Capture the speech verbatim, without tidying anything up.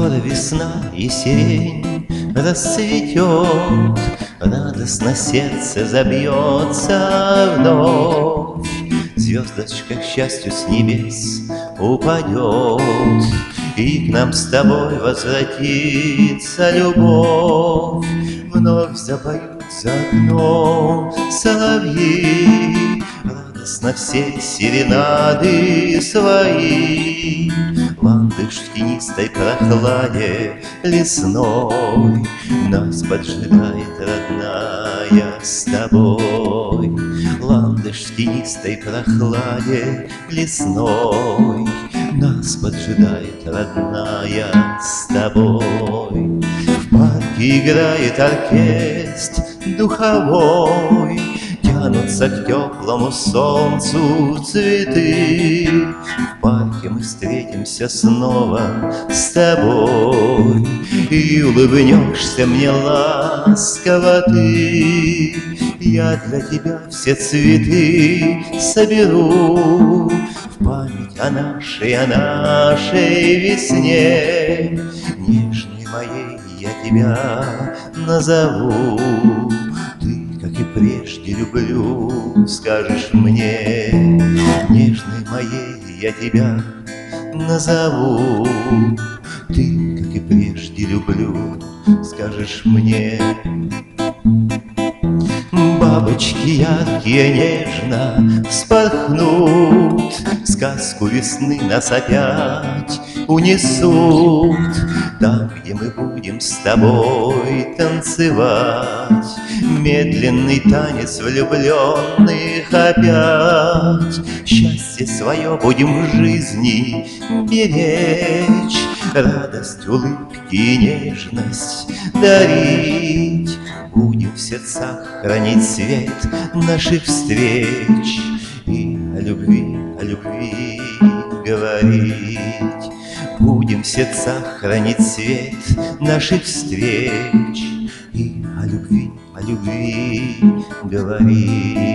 Скоро весна и сирень расцветет, радостно сердце забьется вновь. Звездочка к счастью с небес упадет, и к нам с тобой возвратится любовь. Вновь запоют за окном соловьи, радостно все серенады свои. Ландыш в тенистой прохладе лесной нас поджидает родная с тобой. Ландыш в тенистой прохладе лесной нас поджидает родная с тобой. В парке играет оркестр духовой, тянутся к теплому солнцу цветы. В парке мы встретимся снова с тобой, и улыбнешься мне ласково ты. Я для тебя все цветы соберу в память о нашей, о нашей весне. Нежной моей я тебя назову, ты, как и прежде, люблю, скажешь мне. Нежной моей я тебя назову, ты, как и прежде, люблю, скажешь мне. Бабочки яркие нежно вспорхнут, сказку весны нас опять унесут. Там, где мы будем с тобой танцевать медленный танец влюбленных опять. Счастье свое будем в жизни беречь, радость, улыбки и нежность дарить. Будем в сердцах хранить свет наших встреч и о любви, о любви говорить. Будем в сердцах хранить свет наших встреч и о любви, о любви говорить.